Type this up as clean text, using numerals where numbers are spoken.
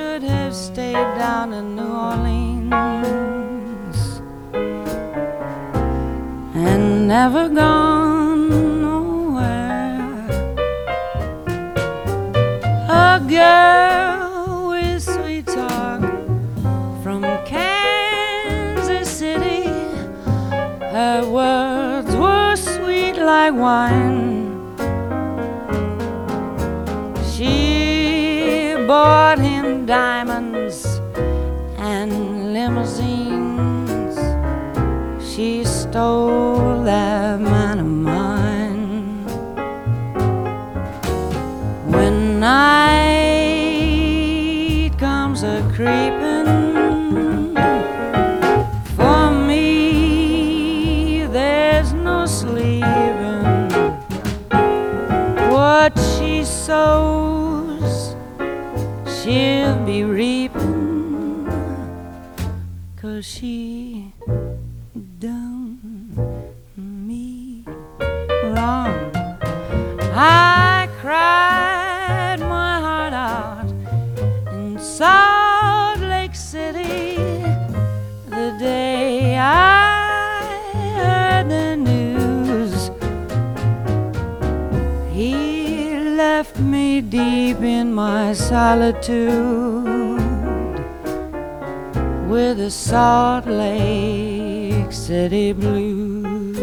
could have stayed down in New Orleans and never gone nowhere. A girl with sweet talk from Kansas City, her words were sweet like wine. She bought him diamonds and limousines. She stole that man of mine. When night comes a creeping, for me there's no sleeping. What she sows, she'll be reaping, 'cause she done me wrong. I cried my heart out in Salt Lake City the day I heard the news. He left me deep in my solitude with the Salt Lake City blues.